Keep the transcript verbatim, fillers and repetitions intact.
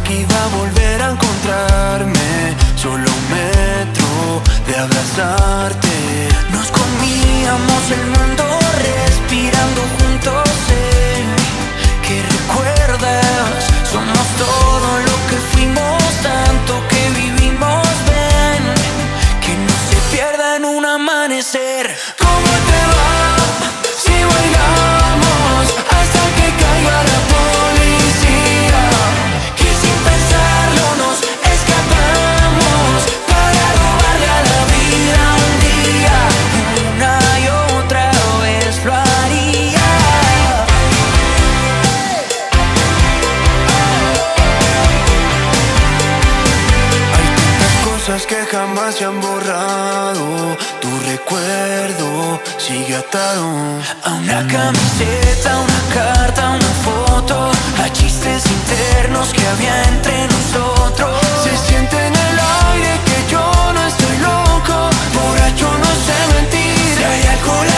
que iba a volver a encontrarme, solo un metro de abrazarte. Nos comíamos el mundo respirando juntos, sé que recuerdas. Somos todo lo que fuimos, tanto que vivimos, ven, que no se pierda en un amanecer. ¿Cómo te va si bailamos hasta que caiga la policía? Que sin pensarlo nos escapamos para robarle a la vida un día. Una y otra vez lo haría. Hay tantas cosas que jamás se han borrado. Tu recuerdo sigue atado a una camiseta, una carta, una foto, a chistes internos que había entre nosotros. Se siente en el aire que yo no estoy loco, borracho no sé mentir. Si hay alcohol